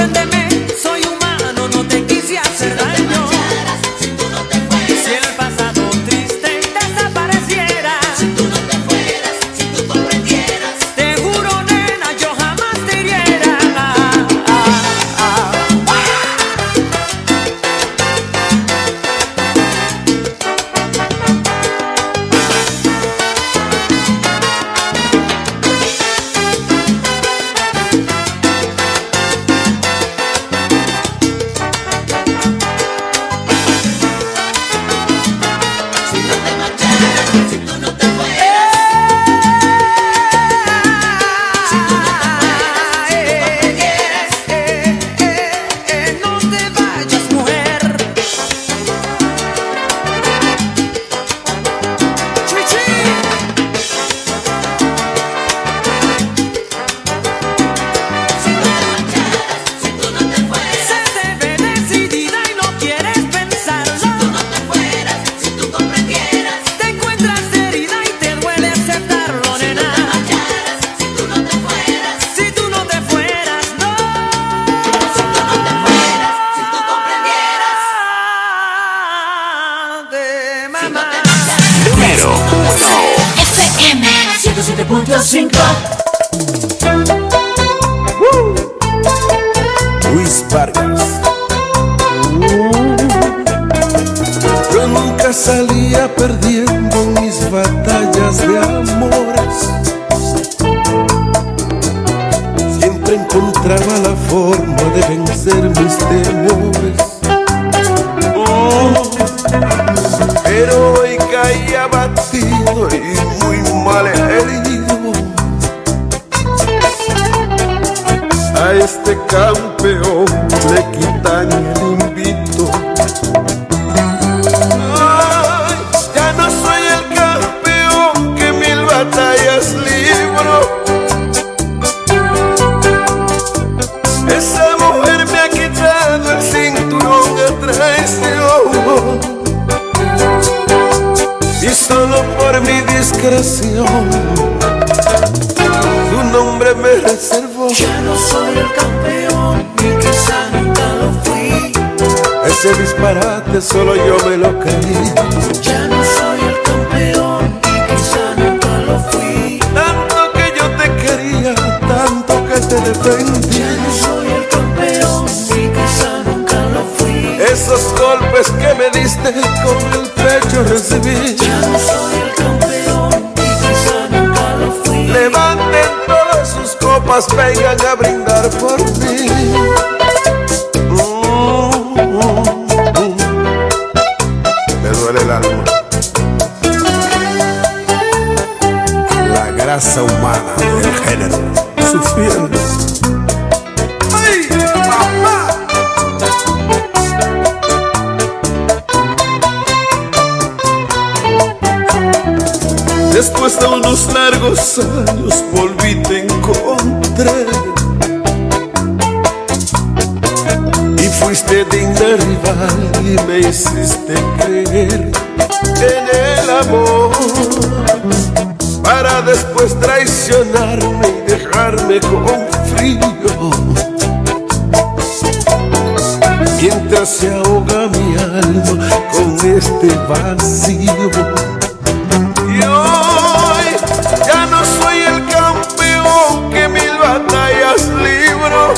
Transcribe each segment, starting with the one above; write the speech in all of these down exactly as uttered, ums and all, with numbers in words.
cinco. Uh. Luis Vargas. Uh. Yo nunca salía perdiendo mis batallas de amores. Siempre encontraba la forma de vencer mis temores. Oh. Pero hoy caí abatido y muy mal herido. A este campeón le quitan el invito. Ay, ya no soy el campeón que mil batallas libro. Esa mujer me ha quitado el cinturón a traición. Y solo por mi discreción su nombre me reservó. Ya no soy el campeón y quizá nunca lo fui. Ese disparate solo yo me lo creí. Ya no soy el campeón y quizá nunca lo fui. Tanto que yo te quería, tanto que te defendí. Ya no soy el campeón y quizá nunca lo fui. Esos golpes que me diste con el pecho recibí. Ya no soy el campeón y quizá nunca lo fui. Levanten todas sus copas, vengan a brindar por mí. Mm, mm, mm. Me duele el alma. La grasa humana del género sufriendo. ¡Ay, mamá! Después de unos largos años volví, te encontré. Y fuiste digna rival y me hiciste creer en el amor, para después traicionarme y dejarme con frío. Mientras se ahoga mi alma con este vacío. Y hoy ya no soy el campeón que mil batallas libro.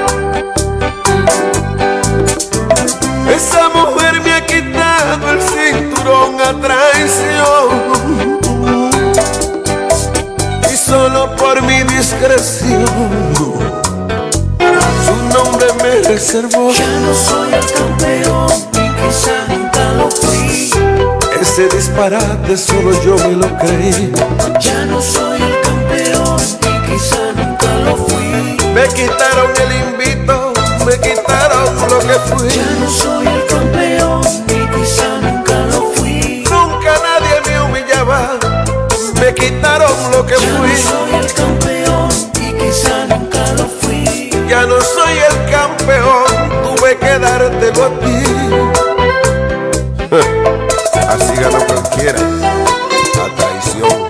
Esa mujer me ha quitado el cinturón a traición. Y solo por mi discreción su nombre me reservó. Ya no soy el campeón y quizá nunca lo fui. Ese disparate solo yo me lo creí. Ya no soy el campeón y quizá nunca lo fui. Me quitaron el invito, me quitaron lo que fui. Ya no soy el campeón y quizá nunca lo fui. Nunca nadie me humillaba, me quitaron lo que Ya fui. no soy el campeón y quizá nunca lo fui. Ya no soy el campeón, tuve que dártelo a ti. Así gana cualquiera, a traición.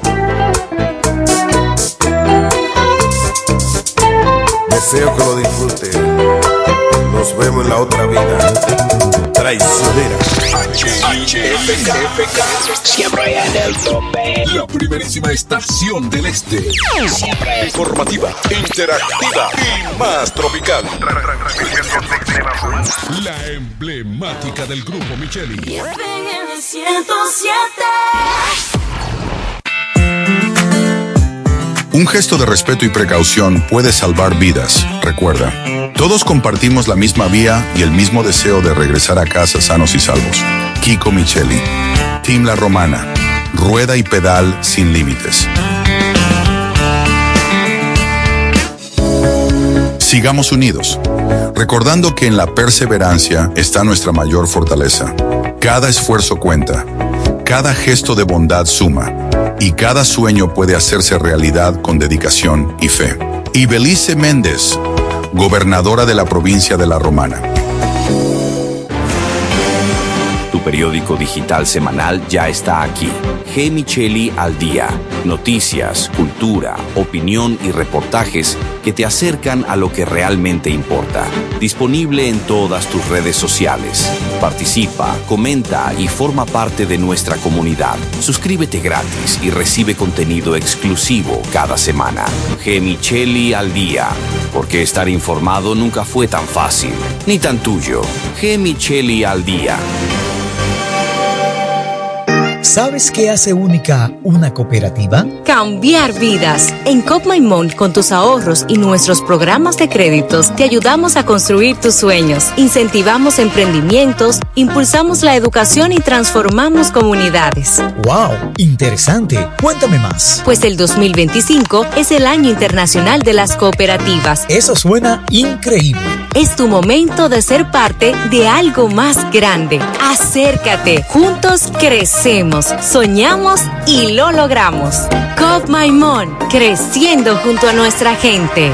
Deseo que lo disfrute. Nos vemos en la otra vida. Traicionera. H F K, siempre en el tope. La primerísima estación del este. Siempre informativa, interactiva y más tropical. La emblemática del grupo Micheli. ciento siete. Un gesto de respeto y precaución puede salvar vidas. Recuerda, todos compartimos la misma vía y el mismo deseo de regresar a casa sanos y salvos. Kiko Micheli, Team La Romana, rueda y pedal sin límites. Sigamos unidos, recordando que en la perseverancia está nuestra mayor fortaleza. Cada esfuerzo cuenta, cada gesto de bondad suma, y cada sueño puede hacerse realidad con dedicación y fe. Y Belice Méndez, gobernadora de la provincia de La Romana. Tu periódico digital semanal ya está aquí. G. Micheli al día. Noticias, cultura, opinión y reportajes que te acercan a lo que realmente importa. Disponible en todas tus redes sociales. Participa, comenta y forma parte de nuestra comunidad. Suscríbete gratis y recibe contenido exclusivo cada semana. G. Micheli al día. Porque estar informado nunca fue tan fácil, ni tan tuyo. G. Micheli al día. ¿Sabes qué hace única una cooperativa? Cambiar vidas. En Cop Maimón, con tus ahorros y nuestros programas de créditos, te ayudamos a construir tus sueños, incentivamos emprendimientos, impulsamos la educación y transformamos comunidades. ¡Wow! Interesante. Cuéntame más. Pues el dos mil veinticinco es el Año Internacional de las Cooperativas. Eso suena increíble. Es tu momento de ser parte de algo más grande. Acércate. Juntos crecemos. Soñamos y lo logramos. Cop Maimón, creciendo junto a nuestra gente.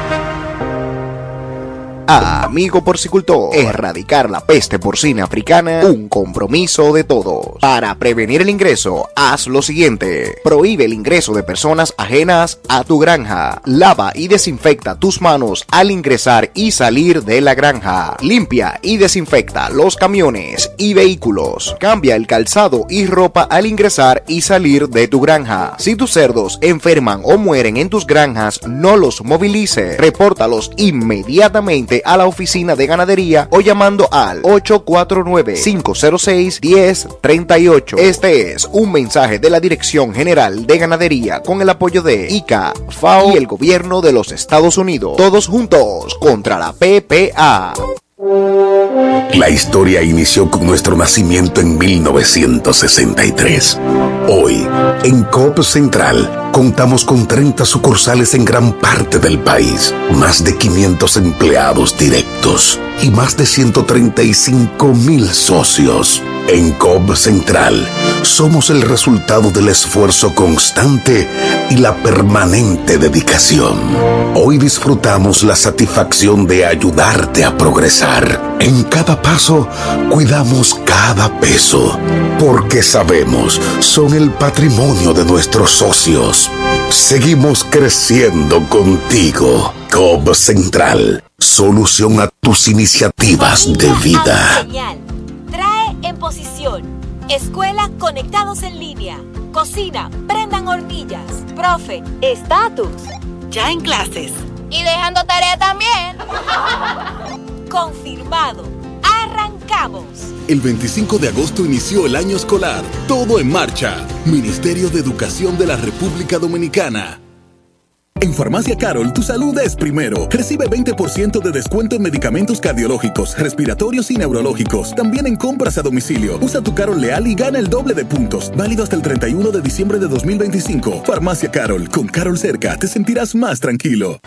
Amigo porcicultor, erradicar la peste porcina africana, un compromiso de todos. Para prevenir el ingreso, haz lo siguiente: prohíbe el ingreso de personas ajenas a tu granja. Lava y desinfecta tus manos al ingresar y salir de la granja. Limpia y desinfecta los camiones y vehículos. Cambia el calzado y ropa al ingresar y salir de tu granja. Si tus cerdos enferman o mueren en tus granjas, no los movilice. Repórtalos inmediatamente a la oficina de ganadería o llamando al ocho cuatro nueve, cinco cero seis, uno cero tres ocho. Este es un mensaje de la Dirección General de Ganadería con el apoyo de I C A, F A O y el Gobierno de los Estados Unidos. Todos juntos contra la P P A. La historia inició con nuestro nacimiento en mil novecientos sesenta y tres. Hoy, en Coop Central, contamos con treinta sucursales en gran parte del país, más de quinientos empleados directos y más de ciento treinta y cinco mil socios. En Coop Central, somos el resultado del esfuerzo constante y la permanente dedicación. Hoy disfrutamos la satisfacción de ayudarte a progresar. En cada paso, cuidamos cada peso, porque sabemos, son el patrimonio de nuestros socios. Seguimos creciendo contigo. Coop Central, solución a tus iniciativas de vida. Trae en posición. Escuela conectados en línea. Cocina, prendan hornillas. Profe, estatus. Ya en clases. Y dejando tarea también. Confirmado. Arrancamos. El veinticinco de agosto inició el año escolar. Todo en marcha. Ministerio de Educación de la República Dominicana. En Farmacia Carol, tu salud es primero. Recibe veinte por ciento de descuento en medicamentos cardiológicos, respiratorios y neurológicos. También en compras a domicilio. Usa tu Carol Leal y gana el doble de puntos. Válido hasta el treinta y uno de diciembre de dos mil veinticinco. Farmacia Carol. Con Carol cerca, te sentirás más tranquilo.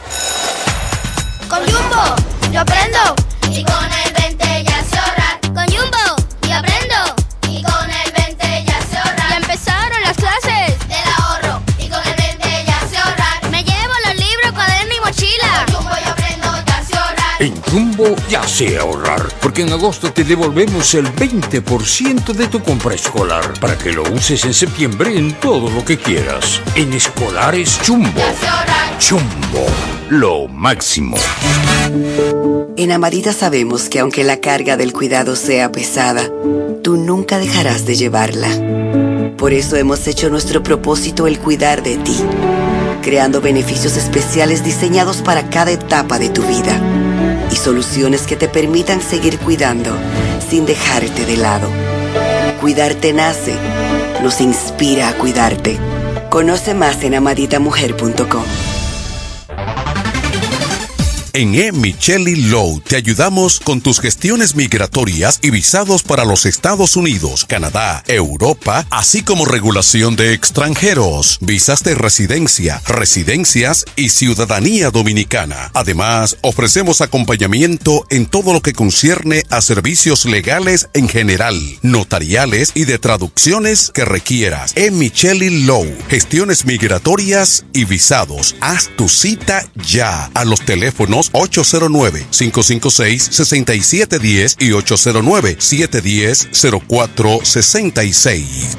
Con Jumbo, yo aprendo. Y con el veinte ya sé ahorrar. Con Jumbo, yo aprendo. Y con el veinte ya sé ahorrar. Ya empezaron las clases del ahorro. Y con el veinte ya sé ahorrar. Me llevo los libros, cuaderno y mochila. Con Jumbo yo aprendo, ya sé ahorrar. En Jumbo ya sé ahorrar, porque en agosto te devolvemos el veinte por ciento de tu compra escolar para que lo uses en septiembre en todo lo que quieras. En Escolares Jumbo. Ya sé ahorrar. Jumbo. lo máximo. En Amadita sabemos que aunque la carga del cuidado sea pesada, tú nunca dejarás de llevarla. Por eso hemos hecho nuestro propósito el cuidar de ti, creando beneficios especiales diseñados para cada etapa de tu vida y soluciones que te permitan seguir cuidando sin dejarte de lado. Cuidarte nace, nos inspira a cuidarte. Conoce más en amadita mujer punto com. En E. Micheli Law te ayudamos con tus gestiones migratorias y visados para los Estados Unidos, Canadá, Europa, así como regulación de extranjeros, visas de residencia, residencias y ciudadanía dominicana. Además, ofrecemos acompañamiento en todo lo que concierne a servicios legales en general, notariales y de traducciones que requieras. E. Micheli Law, gestiones migratorias y visados. Haz tu cita ya a los teléfonos ocho cero nueve, cinco cinco seis, seis siete uno cero y ocho cero nueve, siete uno cero, cero cuatro seis seis.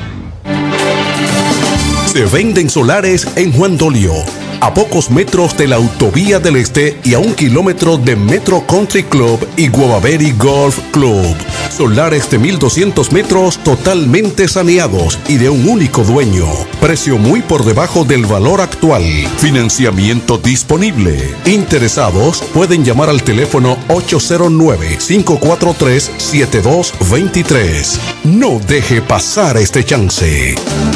Se venden solares en Juan Dolio, a pocos metros de la Autovía del Este y a un kilómetro de Metro Country Club y Guavaberi Golf Club. Solares de mil doscientos metros totalmente saneados y de un único dueño. Precio muy por debajo del valor actual. Financiamiento disponible. Interesados pueden llamar al teléfono ocho cero nueve, cinco cuatro tres, siete dos dos tres. No deje pasar este chance.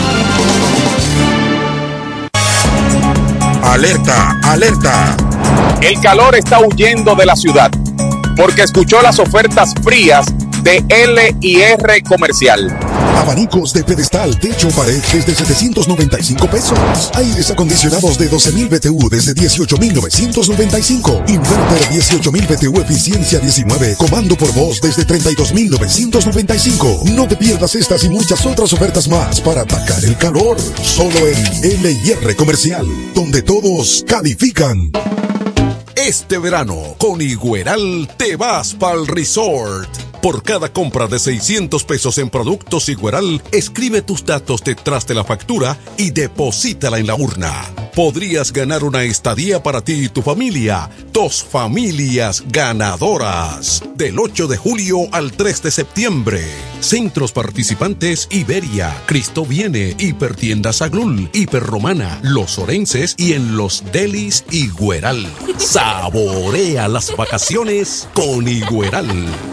Alerta, alerta. El calor está huyendo de la ciudad porque escuchó las ofertas frías de L y R Comercial. Abanicos de pedestal, techo, pared desde setecientos noventa y cinco pesos. Aires acondicionados de doce mil B T U desde dieciocho mil novecientos noventa y cinco. Inverter dieciocho mil B T U eficiencia diecinueve. Comando por voz desde treinta y dos mil novecientos noventa y cinco. No te pierdas estas y muchas otras ofertas más para atacar el calor. Solo en L y R Comercial, donde todos califican. Este verano, con Igueral, te vas pa'l resort. Por cada compra de seiscientos pesos en productos Igueral, escribe tus datos detrás de la factura y deposítala en la urna. Podrías ganar una estadía para ti y tu familia. Dos familias ganadoras. Del ocho de julio al tres de septiembre. Centros participantes Iberia, Cristo Viene, Hipertiendas Aglul, Hiperromana, Los Orenses y en Los Delis Igueral. Saborea las vacaciones con Igueral.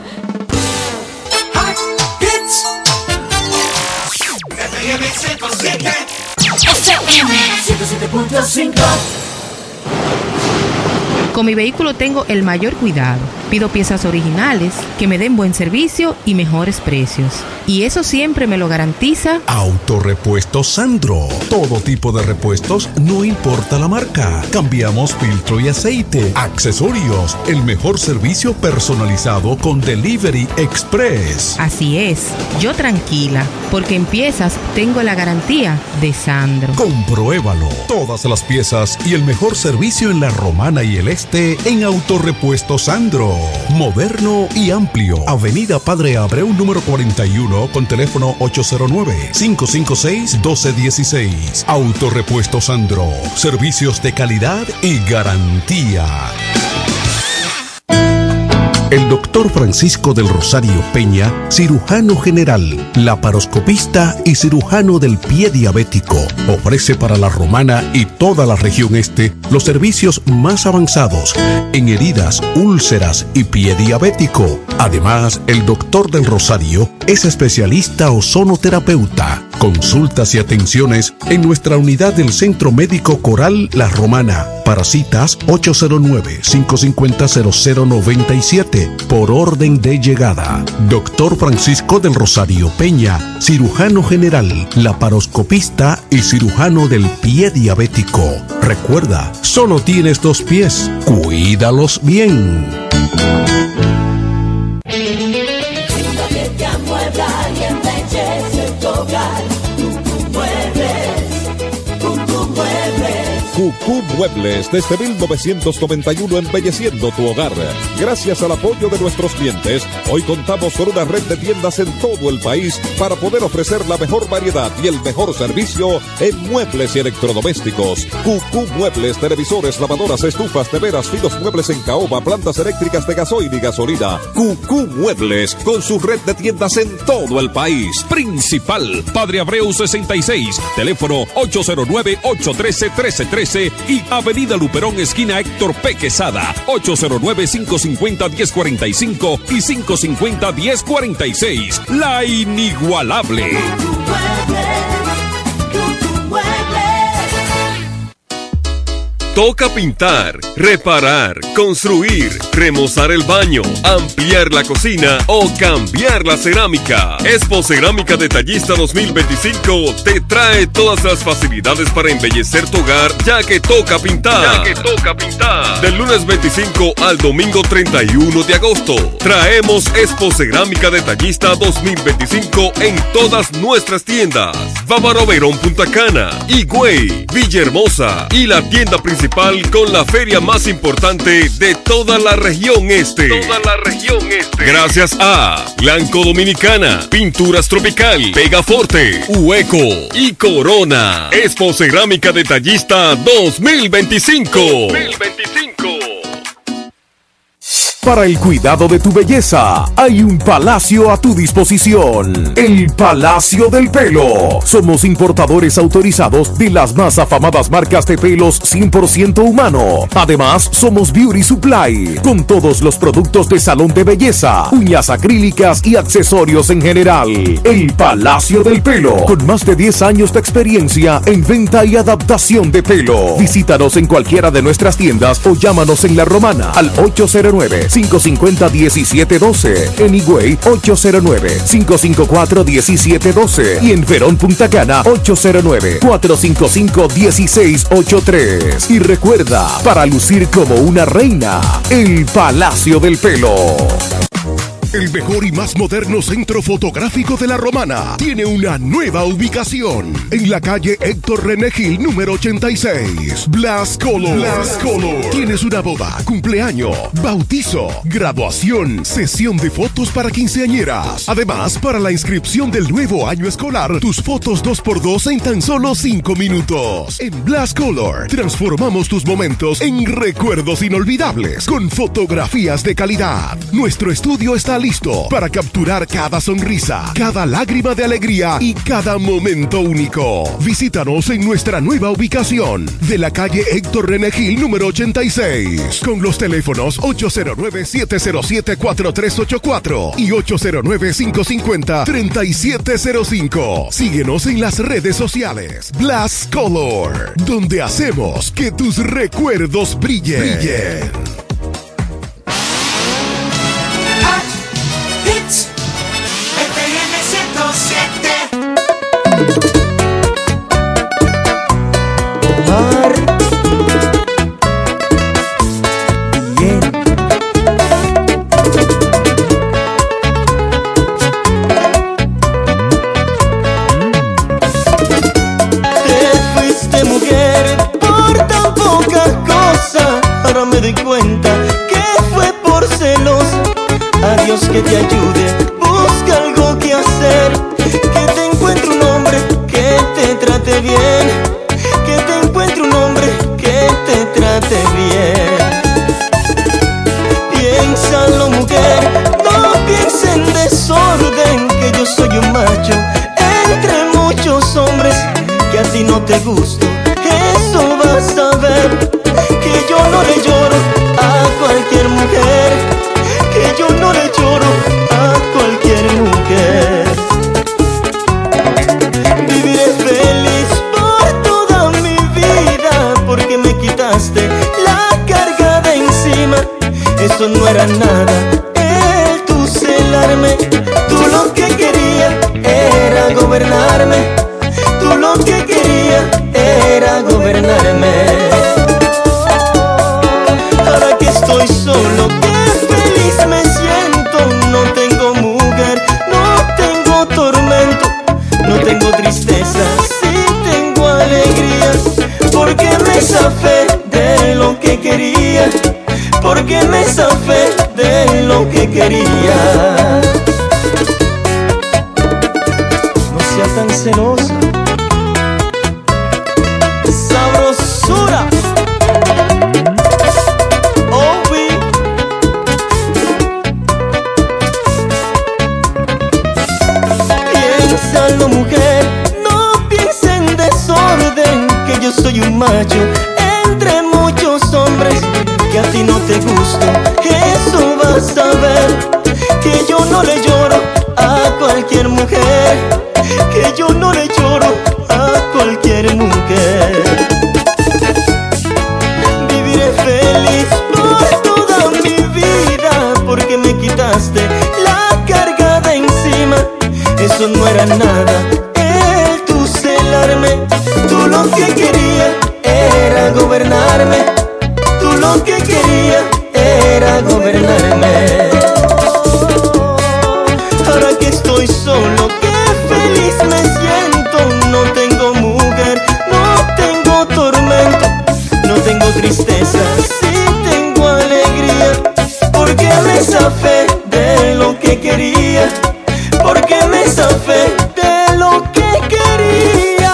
ciento siete punto cinco. Con mi vehículo tengo el mayor cuidado. Pido piezas originales, que me den buen servicio y mejores precios. Y eso siempre me lo garantiza Autorepuestos Sandro. Todo tipo de repuestos, no importa la marca. Cambiamos filtro y aceite, accesorios, el mejor servicio personalizado con Delivery Express. Así es, yo tranquila, porque en piezas tengo la garantía de Sandro. Compruébalo. Todas las piezas y el mejor servicio en la Romana y el Este en Autorepuestos Sandro. Moderno y amplio. Avenida Padre Abreu número cuarenta y uno con teléfono ocho cero nueve, cinco cinco seis, uno dos uno seis. Autorepuestos Sandro. Servicios de calidad y garantía. El doctor Francisco del Rosario Peña, cirujano general, laparoscopista y cirujano del pie diabético, ofrece para la Romana y toda la región este los servicios más avanzados en heridas, úlceras y pie diabético. Además, el doctor del Rosario es especialista ozonoterapeuta. Consultas y atenciones en nuestra unidad del Centro Médico Coral La Romana. Para citas ocho cero nueve, cinco cinco cero, cero cero nueve siete por orden de llegada. Doctor Francisco del Rosario Peña, cirujano general, laparoscopista y cirujano del pie diabético. Recuerda, solo tienes dos pies. Cuídalos bien. Cucú Muebles, desde mil novecientos noventa y uno embelleciendo tu hogar. Gracias al apoyo de nuestros clientes, hoy contamos con una red de tiendas en todo el país para poder ofrecer la mejor variedad y el mejor servicio en muebles y electrodomésticos. Cucú Muebles, televisores, lavadoras, estufas, neveras, finos muebles en caoba, plantas eléctricas de gasoil y gasolina. Cucú Muebles, con su red de tiendas en todo el país. Principal, Padre Abreu sesenta y seis, teléfono ocho cero nueve, ocho uno tres, uno tres uno tres y Avenida Luperón, esquina Héctor P. Quesada, ocho cero nueve, cinco cinco cero, uno cero cuatro cinco y cinco cinco cero, uno cero cuatro seis. La inigualable. Toca pintar, reparar, construir, remozar el baño, ampliar la cocina o cambiar la cerámica. Expo Cerámica Detallista dos mil veinticinco te trae todas las facilidades para embellecer tu hogar, ya que toca pintar. Ya que toca pintar. Del lunes veinticinco al domingo treinta y uno de agosto. Traemos Expo Cerámica Detallista dos mil veinticinco en todas nuestras tiendas. Bávaro Verón, Punta Cana, Higüey, Villahermosa y la tienda principal con la feria más importante de toda la región este. Toda la región este. Gracias a Blanco Dominicana, Pinturas Tropical, Pegaforte, Hueco y Corona. Expo Cerámica Detallista dos mil veinticinco. dos mil veinticinco. Para el cuidado de tu belleza, hay un palacio a tu disposición. El Palacio del Pelo. Somos importadores autorizados de las más afamadas marcas de pelos cien por ciento humano. Además, somos Beauty Supply, con todos los productos de salón de belleza, uñas acrílicas y accesorios en general. El Palacio del Pelo, con más de diez años de experiencia en venta y adaptación de pelo. Visítanos en cualquiera de nuestras tiendas o llámanos en La Romana al ocho cero nueve, cinco cinco cero, uno siete uno dos, en Higüey ocho cero nueve, cinco cinco cuatro, uno siete uno dos y en Verón, Punta Cana ocho cero nueve, cuatro cinco cinco, uno seis ocho tres. Y recuerda, para lucir como una reina, el Palacio del Pelo. El mejor y más moderno centro fotográfico de La Romana tiene una nueva ubicación en la calle Héctor René Gil número ochenta y seis. Blast Color. Blast Color. Tienes una boda, cumpleaños, bautizo, graduación, sesión de fotos para quinceañeras. Además, para la inscripción del nuevo año escolar, tus fotos dos por dos en tan solo cinco minutos. En Blast Color transformamos tus momentos en recuerdos inolvidables con fotografías de calidad. Nuestro estudio está listo para capturar cada sonrisa, cada lágrima de alegría y cada momento único. Visítanos en nuestra nueva ubicación de la calle Héctor René Gil número ochenta y seis con los teléfonos ocho cero nueve, siete cero siete, cuatro tres ocho cuatro y ocho cero nueve, cinco cinco cero, tres siete cero cinco. Síguenos en las redes sociales. Blast Color, donde hacemos que tus recuerdos brillen. brillen. Omar, bien. Te fuiste mujer por tan poca cosa. Ahora me doy cuenta que fue por celos. Adiós, que te ayude, busca algo que hacer. Que te encuentre un hombre que te trate bien. Que te encuentre un hombre que te trate bien. Piénsalo, mujer, no pienses en desorden. Que yo soy un macho entre muchos hombres. Que a ti no te gusto, eso vas a ver. Que yo no le lloro a cualquier mujer. Que yo no le lloro a cualquier mujer. Viviré feliz por toda mi vida, porque me quitaste la carga de encima. Eso no era nada, el tu celarme. Tú lo que querías era gobernarme. Tú lo que querías era gobernarme. Ahora que estoy solo, qué feliz me siento. No tengo mujer, no tengo tormento, no tengo tristeza, sí tengo alegría, porque me zafé zafé de lo que quería. No sea tan celosa. Sabrosura. Obi. Piénsalo, mujer, no piensa en desorden, que yo soy un macho entre muchos hombres, que a ti no te gusto, eso vas a ver, que yo no le lloro a cualquier mujer, que yo no le lloro a cualquier mujer. Viviré feliz por toda mi vida, porque me quitaste la carga de encima. Eso no era nada, el tu celarme. Tú lo que querías era gobernarme. Tú lo que querías era gobernarme. Ahora que estoy solo, qué feliz me siento. No tengo mujer, no tengo tormento, no tengo tristeza, sí tengo alegría. Porque me zafé de lo que quería. Porque me zafé de lo que quería.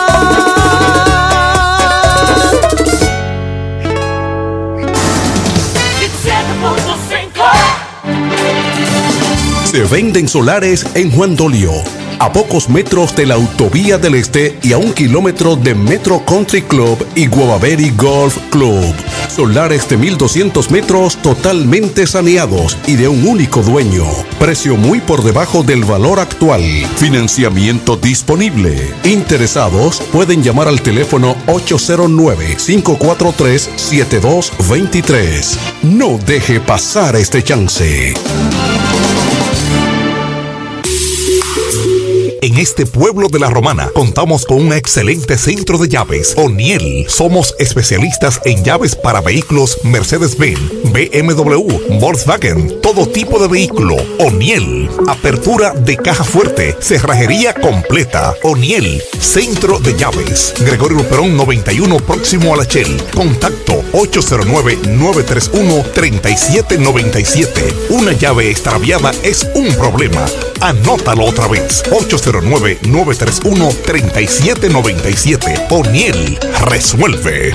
Se venden solares en Juan Dolio, a pocos metros de la Autovía del Este y a un kilómetro de Metro Country Club y Guavaberi Golf Club. Solares de mil doscientos metros totalmente saneados y de un único dueño. Precio muy por debajo del valor actual. Financiamiento disponible. Interesados pueden llamar al teléfono ocho cero nueve, cinco cuatro tres, siete dos dos tres. No deje pasar este chance. En este pueblo de la Romana contamos con un excelente centro de llaves, O'Neill. Somos especialistas en llaves para vehículos Mercedes-Benz, B M W, Volkswagen, todo tipo de vehículo. O'Neill. Apertura de caja fuerte, cerrajería completa. O'Neill, centro de llaves. Gregorio Luperón noventa y uno, próximo a la Shell. Contacto ocho cero nueve, nueve tres uno, tres siete nueve siete. Una llave extraviada es un problema. Anótalo otra vez. ocho cero nueve, nueve tres uno, tres siete nueve siete. O'Neill resuelve.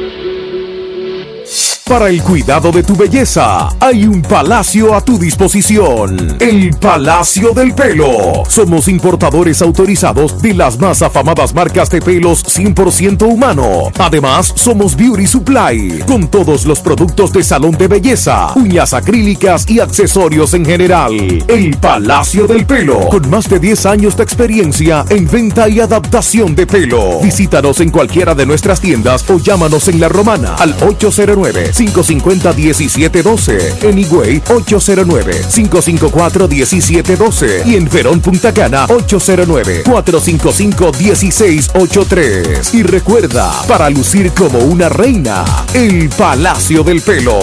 Para el cuidado de tu belleza, hay un palacio a tu disposición. El Palacio del Pelo. Somos importadores autorizados de las más afamadas marcas de pelos cien por ciento humano. Además, somos Beauty Supply, con todos los productos de salón de belleza, uñas acrílicas y accesorios en general. El Palacio del Pelo, con más de diez años de experiencia en venta y adaptación de pelo. Visítanos en cualquiera de nuestras tiendas o llámanos en La Romana al ocho cero nueve, cinco cinco cero, uno siete uno dos, en Higüey ocho cero nueve, cinco cinco cuatro, uno siete uno dos y en Verón Punta Cana ocho cero nueve, cuatro cinco cinco, uno seis ocho tres. Y recuerda, para lucir como una reina, el Palacio del Pelo.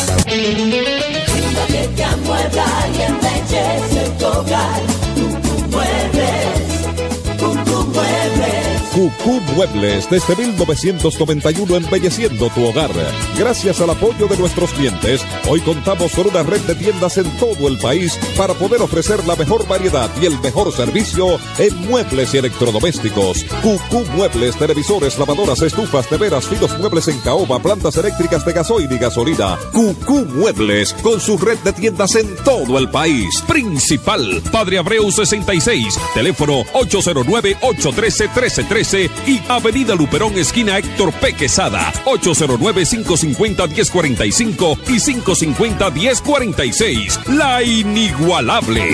Cucú Muebles, desde mil novecientos noventa y uno embelleciendo tu hogar. Gracias al apoyo de nuestros clientes, hoy contamos con una red de tiendas en todo el país para poder ofrecer la mejor variedad y el mejor servicio en muebles y electrodomésticos. Cucú Muebles, televisores, lavadoras, estufas, neveras, finos muebles en caoba, plantas eléctricas de gasoil y gasolina. Cucú Muebles, con su red de tiendas en todo el país. Principal, Padre Abreu sesenta y seis, teléfono ocho cero nueve, ocho uno tres, uno tres uno tres y Avenida Luperón, esquina Héctor P. Quesada, ocho cero nueve, cinco cinco cero, uno cero cuatro cinco y cinco cinco cero, uno cero cuatro seis. La inigualable.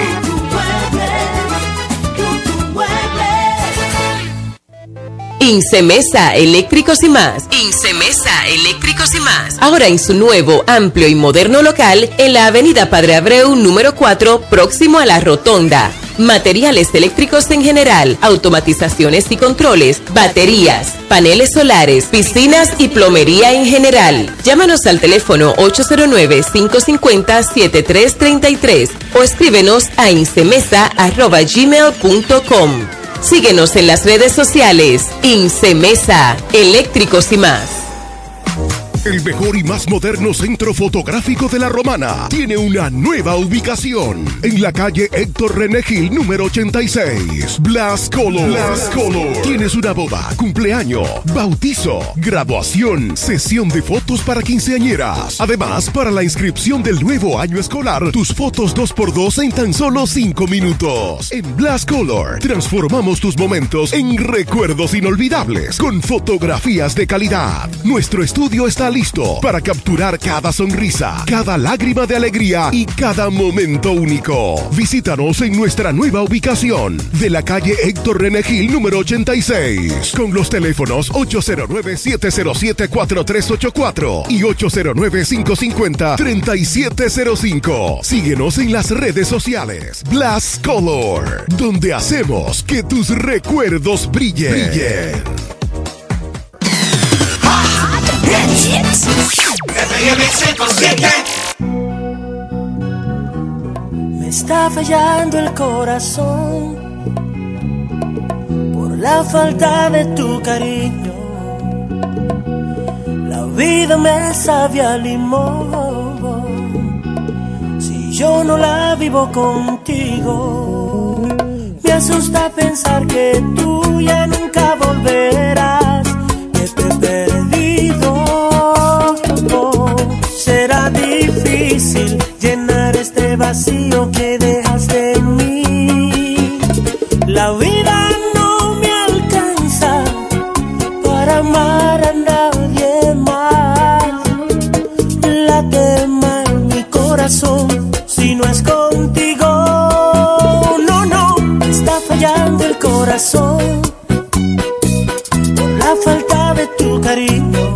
Incemesa Eléctricos y Más. Incemesa Eléctricos y Más. Ahora en su nuevo, amplio y moderno local en la Avenida Padre Abreu número cuatro, próximo a la Rotonda. Materiales eléctricos en general, automatizaciones y controles, baterías, paneles solares, piscinas y plomería en general. Llámanos al teléfono ocho cero nueve, cinco cinco cero, siete tres tres tres o escríbenos a incemesa arroba gmail punto com. Síguenos en las redes sociales. Incemesa, Eléctricos y Más. El mejor y más moderno centro fotográfico de La Romana tiene una nueva ubicación en la calle Héctor René Gil número ochenta y seis. Blas Color. Blas Color. Tienes una boda, cumpleaños, bautizo, graduación, sesión de fotos para quinceañeras. Además, para la inscripción del nuevo año escolar, tus fotos dos por dos en tan solo cinco minutos. En Blas Color transformamos tus momentos en recuerdos inolvidables con fotografías de calidad. Nuestro estudio está listo para capturar cada sonrisa, cada lágrima de alegría y cada momento único. Visítanos en nuestra nueva ubicación de la calle Héctor René Gil número ochenta y seis con los teléfonos ocho cero nueve, siete cero siete, cuatro tres ocho cuatro y ocho cero nueve, cinco cinco cero, tres siete cero cinco. Síguenos en las redes sociales. Blas Color, donde hacemos que tus recuerdos brillen. brillen. Me está fallando el corazón por la falta de tu cariño. La vida me sabe a limón si yo no la vivo contigo. Me asusta pensar que tú ya nunca volverás, que te he perdido. Será difícil llenar este vacío que dejaste en mí. La vida no me alcanza para amar a nadie más. Late mal mi corazón si no es contigo. No, no, me está fallando el corazón por la falta de tu cariño.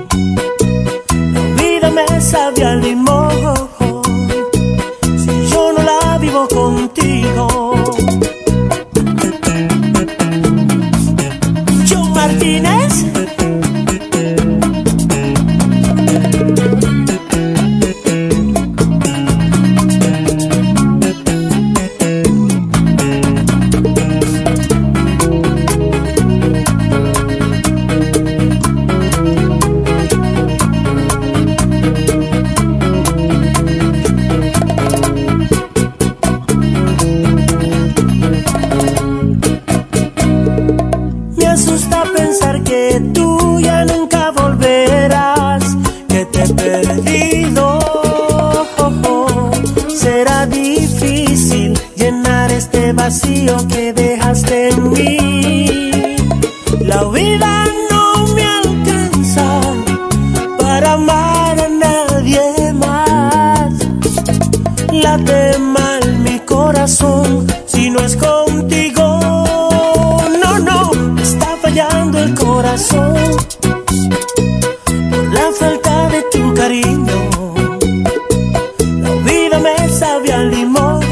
Me sabe a limón si yo no la vivo contigo. John Martínez. Vacío que dejaste en mí. La vida no me alcanza para amar a nadie más. Late mal mi corazón si no es contigo. No, no, me está fallando el corazón por la falta de tu cariño. La vida me sabe a limón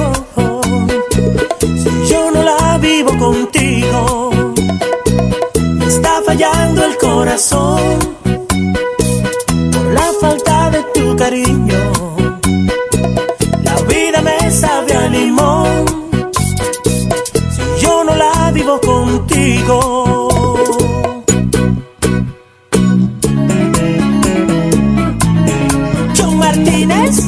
vivo contigo. Me está fallando el corazón por la falta de tu cariño. La vida me sabe a limón si yo no la vivo contigo. John Martínez.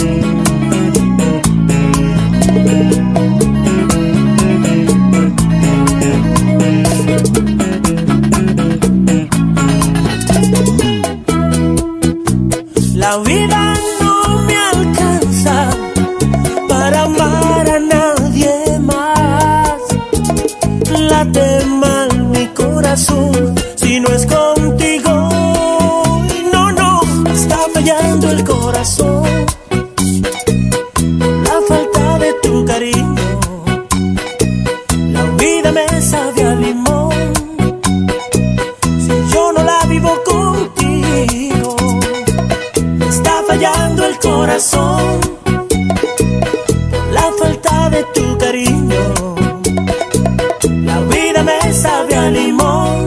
La vida no me alcanza para amar a nadie más. Late mal mi corazón si no es contigo. No, no, me está fallando el corazón por la falta de tu cariño. La vida me sabe a limón si yo no la vivo contigo. Está fallando el corazón por la falta de tu cariño. La vida me sabe a limón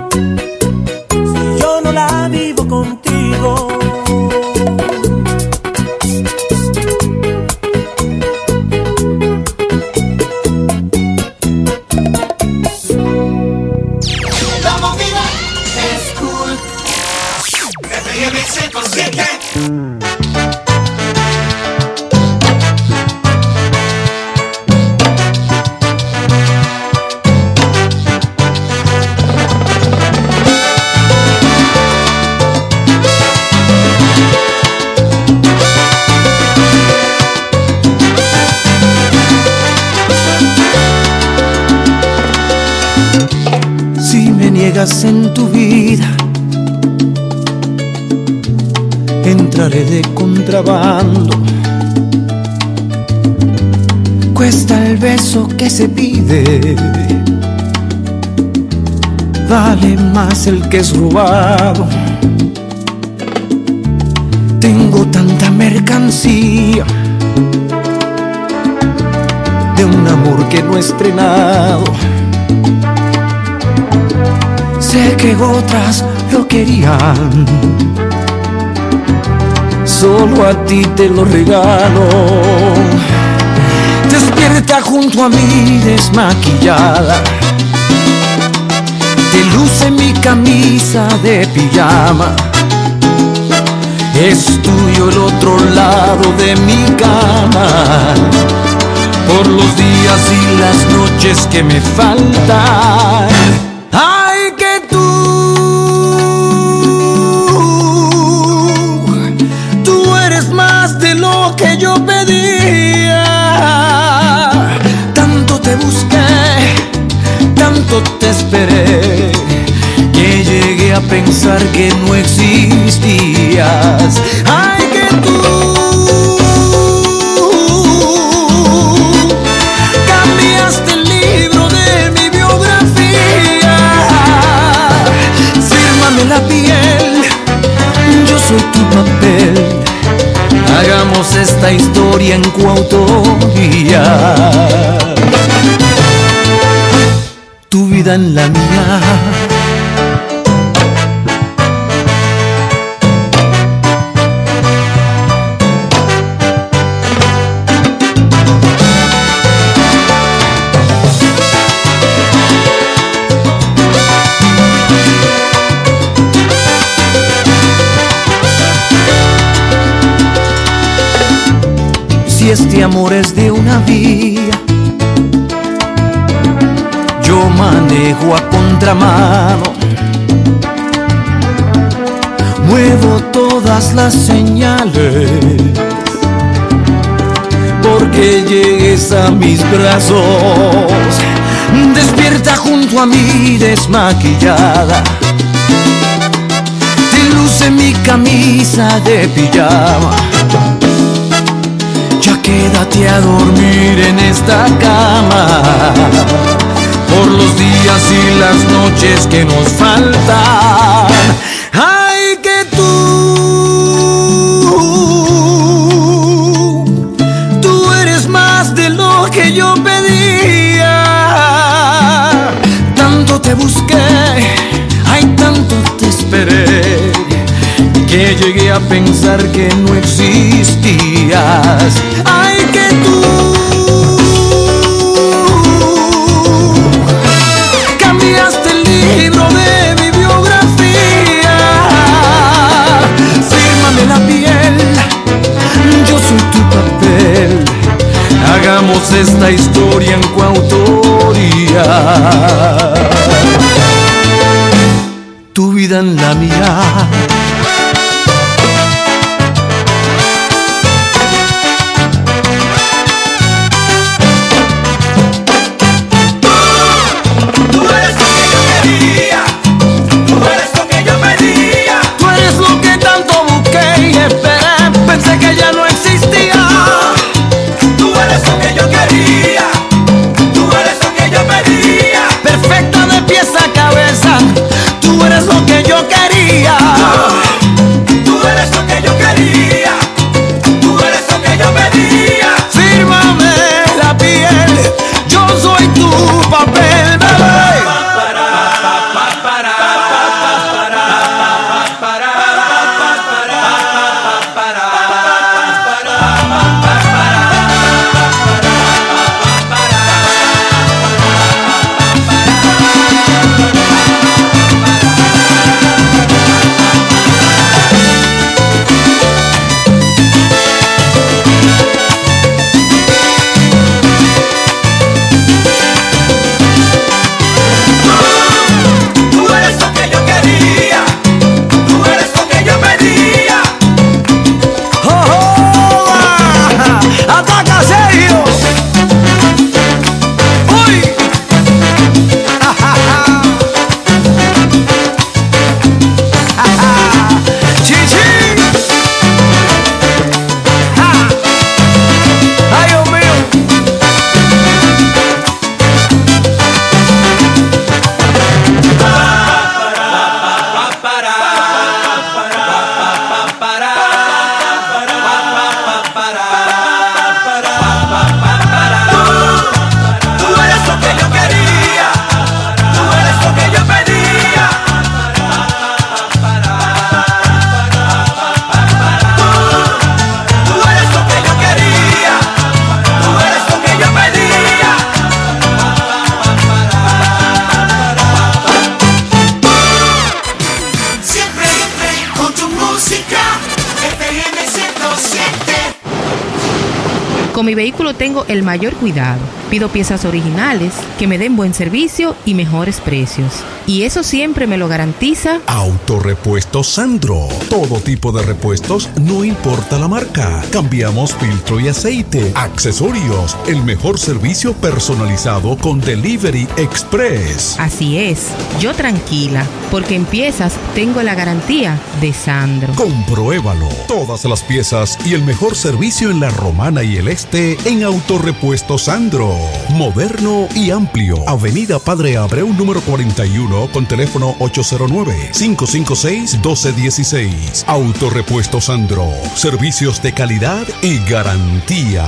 si yo no la vivo contigo. La movida es cool. F M C hagas en tu vida, entraré de contrabando. Cuesta el beso que se pide, vale más el que es robado. Tengo tanta mercancía de un amor que no he estrenado. Sé que otras lo querían, solo a ti te lo regalo. Despierta junto a mí desmaquillada, te luce mi camisa de pijama. Es tuyo el otro lado de mi cama, por los días y las noches que me faltan. Ay, que tú, tú eres más de lo que yo pedía. Tanto te busqué, tanto te esperé, que llegué a pensar que no existías. Ay, que tú cambiaste el libro de mi biografía. Fírmame la piel, yo soy tu papel. Hagamos esta historia en coautoría. Tu vida en la mía. Si este amor es de una vía, yo manejo a contramano, muevo todas las señales, porque llegues a mis brazos. Despierta junto a mí desmaquillada, te luce mi camisa de pijama. Ya quédate a dormir en esta cama, por los días y las noches que nos faltan. Ay, que tú, tú eres más de lo que yo pedía. Tanto te busqué, ay, tanto te esperé, que llegué a pensar que no existías. Ay, que tú cambiaste el libro de mi biografía. Fírmame la piel, yo soy tu papel. Hagamos esta historia en coautoría. Tu vida en la mía. Pensé que ya no existía. Tú eres lo que yo quería, tú eres lo que yo pedía. Perfecta de pies a cabeza, tú eres lo que yo quería. Con mi vehículo tengo el mayor cuidado. Pido piezas originales, que me den buen servicio y mejores precios. Y eso siempre me lo garantiza Autorepuesto Sandro. Todo tipo de repuestos, no importa la marca. Cambiamos filtro y aceite, accesorios, el mejor servicio personalizado con Delivery Express. Así es, yo tranquila, porque en piezas tengo la garantía de Sandro. Compruébalo. Todas las piezas y el mejor servicio en La Romana y el Este en Autorepuesto Sandro. Moderno y amplio. Avenida Padre Abreu número cuarenta y uno con teléfono ocho cero nueve, cinco cinco seis, uno dos uno seis. Autorepuesto Sandro. Servicios de calidad y garantía.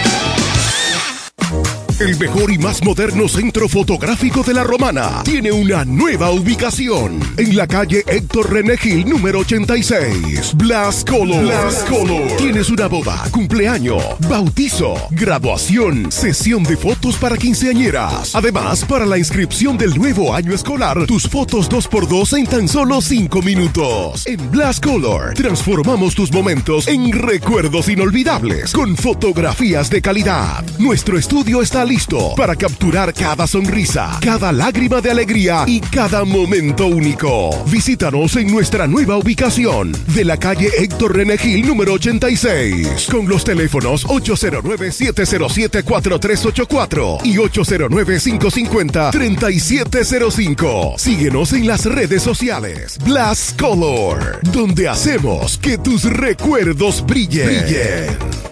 El mejor y más moderno centro fotográfico de La Romana tiene una nueva ubicación en la calle Héctor René Gil número ochenta y seis. Blast Color. Blast Color. Tienes una boda, cumpleaños, bautizo, graduación, sesión de fotos para quinceañeras. Además, para la inscripción del nuevo año escolar, tus fotos dos por dos en tan solo cinco minutos. En Blast Color transformamos tus momentos en recuerdos inolvidables con fotografías de calidad. Nuestro estudio está listo para capturar cada sonrisa, cada lágrima de alegría y cada momento único. Visítanos en nuestra nueva ubicación de la calle Héctor René Gil número ochenta y seis con los teléfonos ocho cero nueve, siete cero siete, cuatro tres ocho cuatro y ocho cero nueve, cinco cinco cero, tres siete cero cinco. Síguenos en las redes sociales. Blast Color, donde hacemos que tus recuerdos brillen. brillen.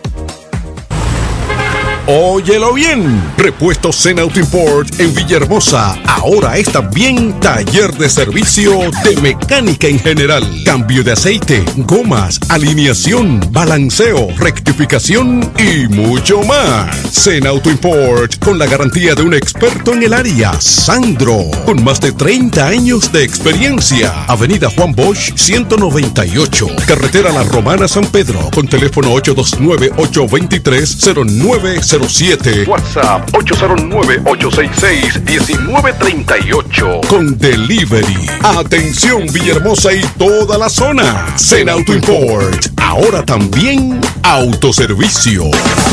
Óyelo bien. Repuestos Zen Auto Import en Villahermosa. Ahora es también taller de servicio de mecánica en general. Cambio de aceite, gomas, alineación, balanceo, rectificación y mucho más. Zen Auto Import con la garantía de un experto en el área, Sandro, con más de treinta años de experiencia. Avenida Juan Bosch ciento noventa y ocho, carretera La Romana San Pedro, con teléfono ocho dos nueve, ocho dos tres, cero nueve cero siete. WhatsApp ocho cero nueve, ocho seis seis, uno nueve tres ocho. Con delivery. Atención Villahermosa y toda la zona. Zen Auto Import. Ahora también autoservicio.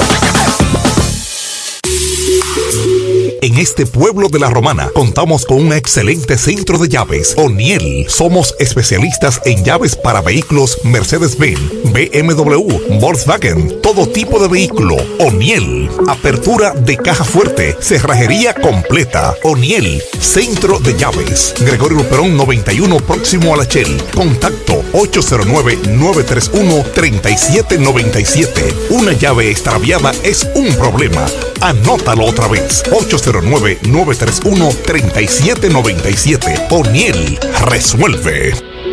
En este pueblo de La Romana contamos con un excelente centro de llaves, O'Neill. Somos especialistas en llaves para vehículos Mercedes-Benz, B M W, Volkswagen, todo tipo de vehículo. O'Neill. Apertura de caja fuerte, cerrajería completa. O'Neill, centro de llaves. Gregorio Luperón noventa y uno, próximo a la Shell. Contacto ocho cero nueve, nueve tres uno, tres siete nueve siete. Una llave extraviada es un problema. Anótalo otra vez. ocho cero nueve, nueve tres uno, tres siete nueve siete. O'Neill resuelve.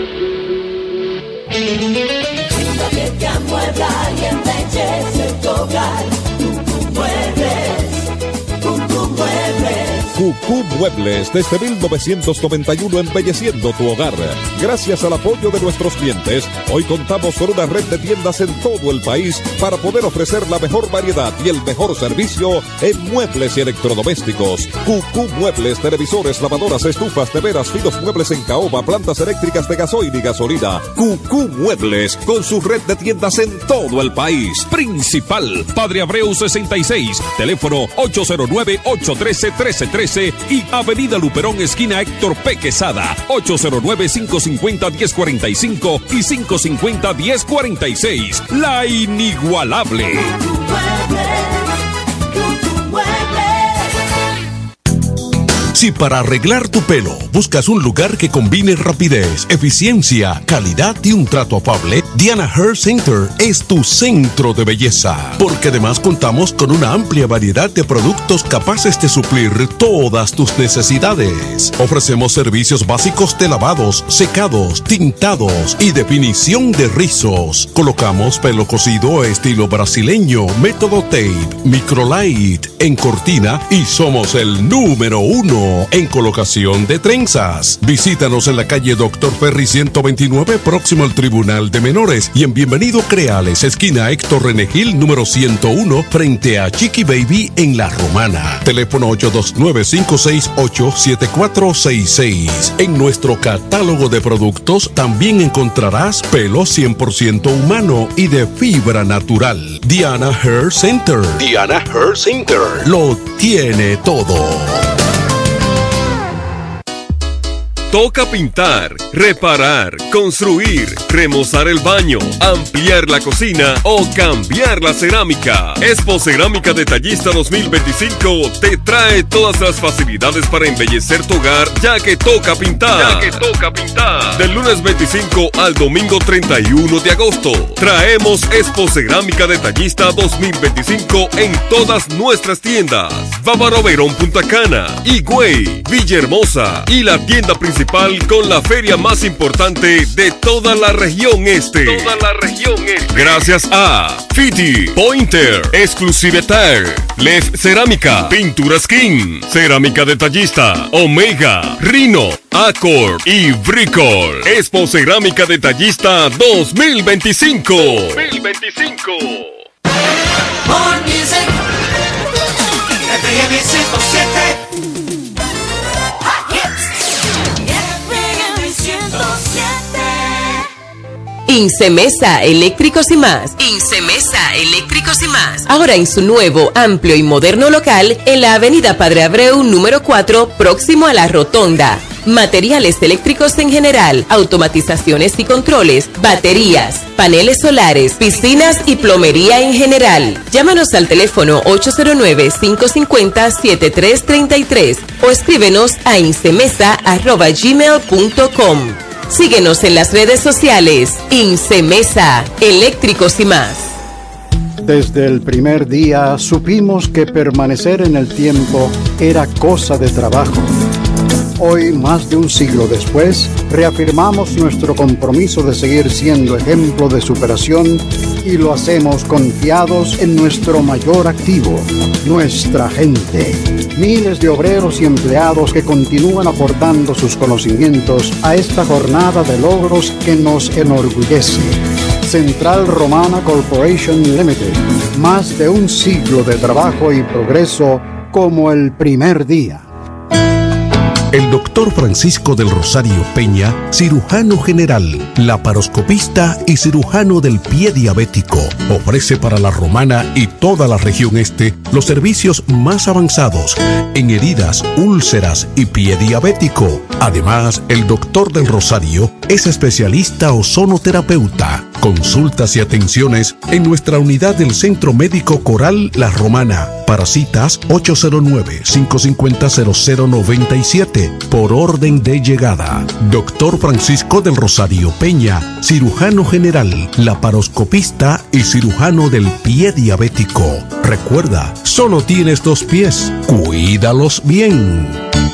Una que te amuebla y embellece tu hogar. Cucú Muebles, Cucú Muebles. Cucú Muebles, desde mil novecientos noventa y uno embelleciendo tu hogar. Gracias al apoyo de nuestros clientes, hoy contamos con una red de tiendas en todo el país para poder ofrecer la mejor variedad y el mejor servicio en muebles y electrodomésticos. Cucú Muebles, televisores, lavadoras, estufas, neveras, finos muebles en caoba, plantas eléctricas de gasoil y gasolina. Cucú Muebles, con su red de tiendas en todo el país. Principal, Padre Abreu sesenta y seis, teléfono ocho cero nueve, ocho uno tres, uno tres uno tres y Avenida Luperón, esquina Héctor P. Quesada, ocho cero nueve, cinco cinco cero, uno cero cuatro cinco y cinco cinco cero, uno cero cuatro seis. La inigualable. Si para arreglar tu pelo buscas un lugar que combine rapidez, eficiencia, calidad y un trato afable, Diana Hair Center es tu centro de belleza. Porque además contamos con una amplia variedad de productos capaces de suplir todas tus necesidades. Ofrecemos servicios básicos de lavados, secados, tintados y definición de rizos. Colocamos pelo cocido estilo brasileño, método tape, microlight en cortina y somos el número uno en colocación de trenza. finanzas. Visítanos en la calle Doctor Ferry ciento veintinueve, próximo al Tribunal de Menores, y en Bienvenido Creales, esquina Héctor René Gil, número ciento uno, frente a Chiqui Baby en La Romana. Teléfono ocho dos nueve, cinco seis ocho, siete cuatro seis seis. En nuestro catálogo de productos también encontrarás pelo cien por ciento humano y de fibra natural. Diana Hair Center. Diana Hair Center. Lo tiene todo. Toca pintar, reparar, construir, remozar el baño, ampliar la cocina o cambiar la cerámica. Expo Cerámica Detallista dos mil veinticinco te trae todas las facilidades para embellecer tu hogar, ya que toca pintar. Ya que toca pintar. Del lunes veinticinco al domingo treinta y uno de agosto. Traemos Expo Cerámica Detallista dos mil veinticinco en todas nuestras tiendas. Bávaro Verón Punta Cana, Higüey, Villahermosa y la tienda principal con la feria más importante de toda la región este. Toda la región este. Gracias a Fiti, Pointer, Exclusive Tire, Lef Cerámica, Pinturas King, Cerámica Detallista, Omega, Rino, Accord y Bricol. Expo Cerámica Detallista dos mil veinticinco. dos mil veinticinco. More music. F M ciento siete. Incemesa Eléctricos y Más. Incemesa Eléctricos y Más. Ahora en su nuevo, amplio y moderno local en la avenida Padre Abreu número cuatro, próximo a la Rotonda. Materiales eléctricos en general, automatizaciones y controles, baterías, paneles solares, piscinas y plomería en general. Llámanos al teléfono ocho cero nueve, cinco cinco cero, siete tres tres tres o escríbenos a incemesa arroba gmail punto com. Síguenos en las redes sociales. Incemesa, Eléctricos y Más. Desde el primer día supimos que permanecer en el tiempo era cosa de trabajo. Hoy, más de un siglo después, reafirmamos nuestro compromiso de seguir siendo ejemplo de superación y lo hacemos confiados en nuestro mayor activo, nuestra gente. Miles de obreros y empleados que continúan aportando sus conocimientos a esta jornada de logros que nos enorgullece. Central Romana Corporation Limited. Más de un siglo de trabajo y progreso como el primer día. El doctor Francisco del Rosario Peña, cirujano general, laparoscopista y cirujano del pie diabético, ofrece para La Romana y toda la región este los servicios más avanzados en heridas, úlceras y pie diabético. Además, el doctor del Rosario es especialista ozonoterapeuta. Consultas y atenciones en nuestra unidad del Centro Médico Coral La Romana. Para citas ocho cero nueve, cinco cinco cero, cero cero nueve siete por orden de llegada. Doctor Francisco del Rosario Peña, cirujano general, laparoscopista y cirujano del pie diabético. Recuerda, solo tienes dos pies. Cuídalos bien.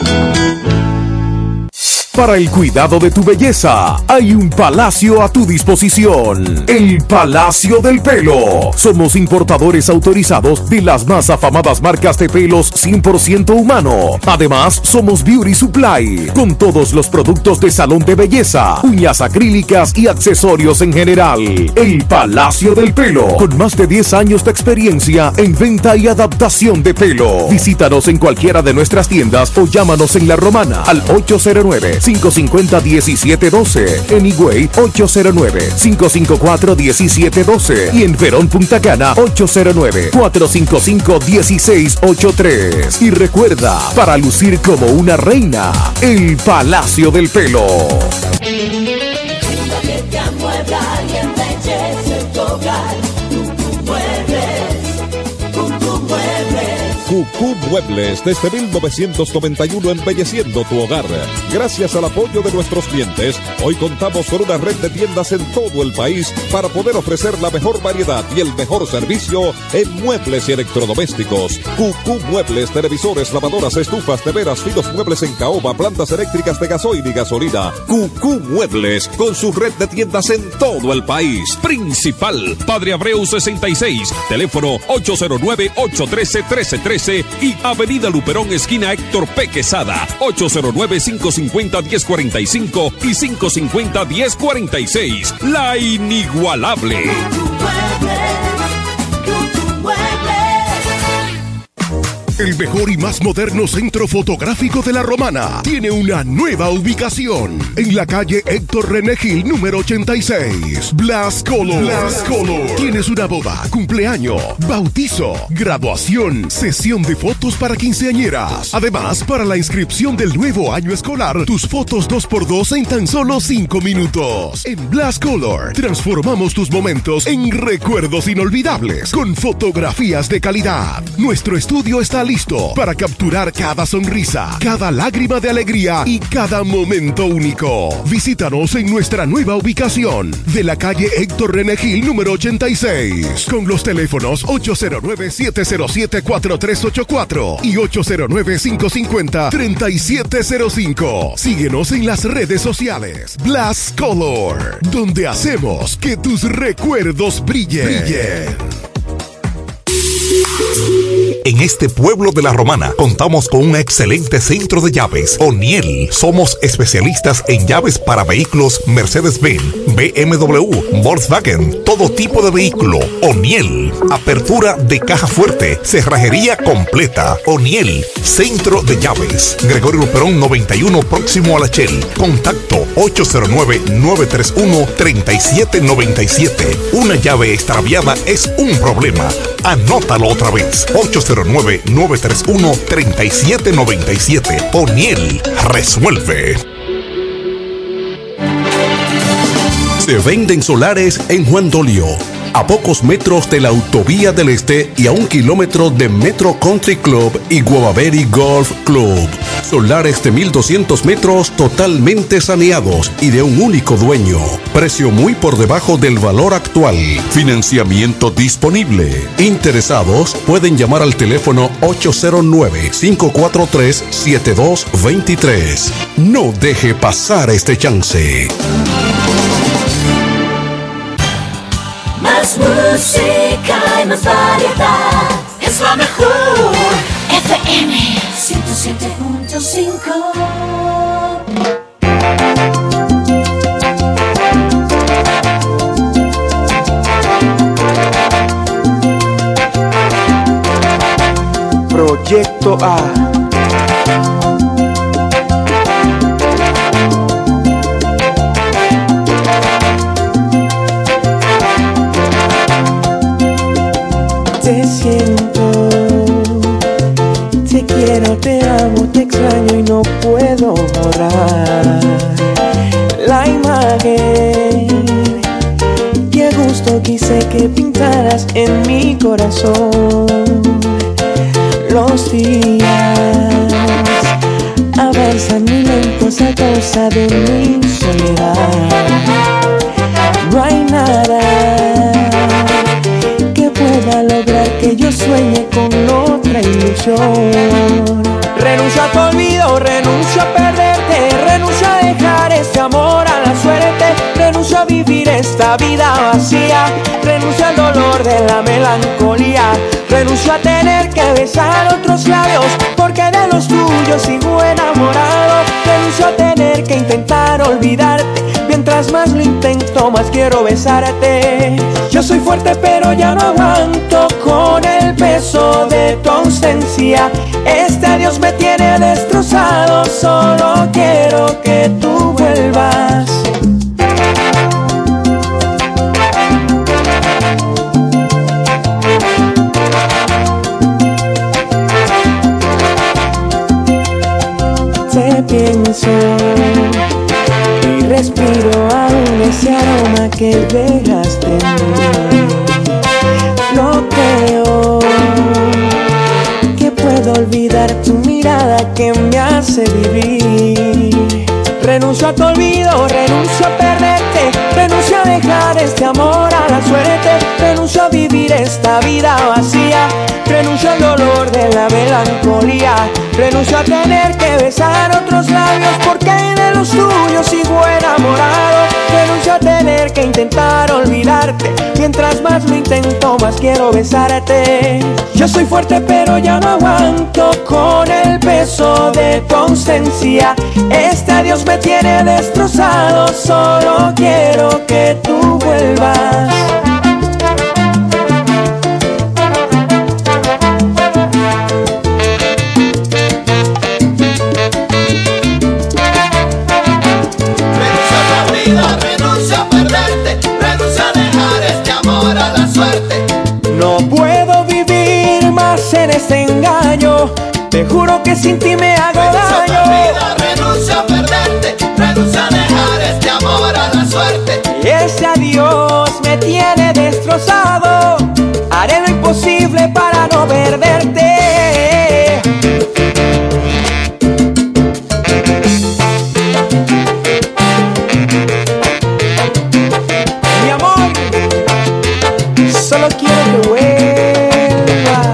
Para el cuidado de tu belleza, hay un palacio a tu disposición. El Palacio del Pelo. Somos importadores autorizados de las más afamadas marcas de pelos cien por ciento humano. Además, somos Beauty Supply, con todos los productos de salón de belleza, uñas acrílicas y accesorios en general. El Palacio del Pelo, con más de diez años de experiencia en venta y adaptación de pelo. Visítanos en cualquiera de nuestras tiendas o llámanos en La Romana al ocho cero nueve, cinco cinco cero, uno siete uno dos, en Higüey ocho cero nueve, cinco cinco cuatro, uno siete uno dos y en Verón Punta Cana ocho cero nueve, cuatro cinco cinco, uno seis ocho tres. Y recuerda, para lucir como una reina, el Palacio del Pelo. Cucú Muebles, desde mil novecientos noventa y uno embelleciendo tu hogar. Gracias al apoyo de nuestros clientes, hoy contamos con una red de tiendas en todo el país para poder ofrecer la mejor variedad y el mejor servicio en muebles y electrodomésticos. Cucú Muebles, televisores, lavadoras, estufas, neveras, finos muebles en caoba, plantas eléctricas de gasoil y gasolina. Cucú Muebles, con su red de tiendas en todo el país. Principal, Padre Abreu sesenta y seis, teléfono ocho cero nueve, ocho uno tres, uno tres tres S y Avenida Luperón, esquina Héctor P. Quesada, ocho cero nueve, cinco cinco cero, uno cero cuatro cinco y cinco cinco cero, uno cero cuatro seis. La inigualable. El mejor y más moderno centro fotográfico de la Romana tiene una nueva ubicación en la calle Héctor René Gil número ochenta y seis. Blast Color. Blast Color. Tienes una boda, cumpleaños, bautizo, graduación, sesión de fotos para quinceañeras. Además, para la inscripción del nuevo año escolar, tus fotos dos por dos en tan solo cinco minutos. En Blast Color transformamos tus momentos en recuerdos inolvidables con fotografías de calidad. Nuestro estudio está listo para capturar cada sonrisa, cada lágrima de alegría y cada momento único. Visítanos en nuestra nueva ubicación de la calle Héctor René Gil número ochenta y seis con los teléfonos ocho cero nueve, siete cero siete, cuatro tres ocho cuatro y ocho cero nueve, cinco cinco cero, tres siete cero cinco. Síguenos en las redes sociales. Blast Color, donde hacemos que tus recuerdos brillen. brillen. En este pueblo de la Romana contamos con un excelente centro de llaves, O'Neill. Somos especialistas en llaves para vehículos Mercedes-Benz, B M W, Volkswagen, todo tipo de vehículo. O'Neill. Apertura de caja fuerte, cerrajería completa. O'Neill, centro de llaves. Gregorio Luperón noventa y uno, próximo a la Shell. Contacto ocho cero nueve, nueve tres uno, tres siete nueve siete. Una llave extraviada es un problema. Anótalo otra vez. ocho cero nueve, nueve tres uno, tres siete nueve siete. O'Neill resuelve. Se venden solares en Juan Dolio, a pocos metros de la Autovía del Este y a un kilómetro de Metro Country Club y Guavaberi Golf Club. Solares de mil doscientos metros totalmente saneados y de un único dueño. Precio muy por debajo del valor actual. Financiamiento disponible. Interesados pueden llamar al teléfono ocho cero nueve, cinco cuatro tres, siete dos dos tres. No deje pasar este chance. Más música y más variedad. Es la mejor. F M ciento siete punto cinco. Proyecto A. Te siento, te quiero, te amo, te extraño y no puedo borrar la imagen que a gusto quise que pintaras en mi corazón. Los días avanzan muy lentos a causa de mi soledad. No hay nada que pueda lograr que yo sueñe con otra ilusión. Renuncio a tu olvido, renuncio a perderte, renuncio a dejar este amor a la suerte, renuncio a vivir esta vida vacía, renuncio al dolor de la melancolía, renuncio a tener que besar otros labios, porque de los tuyos sigo enamorado, renuncio a tener que intentar olvidarte, mientras más lo intento más quiero besarte. Yo soy fuerte pero ya no aguanto con el peso de tu ausencia, este adiós me tiene destrozado, solo quiero que tú vuelvas. Te pienso y respiro aún ese aroma que dejaste en mí. No creo que puedo olvidar tu mirada que me hace vivir. Renuncio a tu olvido, renuncio a perderte, renuncio a dejar este amor a la suerte, renuncio a vivir esta vida vacía, renuncio al dolor de la melancolía, renuncio a tener que besar otros labios, porque de los tuyos sigo enamorado, renuncio a tener que intentar olvidarte. Mientras más lo intento, más quiero besarte. Yo soy fuerte pero ya no aguanto con el peso de tu ausencia. Este adiós me tiene destrozado, solo quiero que tú vuelvas. Renuncia a perderte, renuncia a dejar este amor a la suerte. No puedo vivir más en este engaño, te juro que sin ti me hago renuncia daño. A vida, renuncia a perderte, renuncia a dejar este amor a la suerte. Y ese adiós me tiene destrozado, haré lo imposible para no perderte. Solo quiero que vuelvas.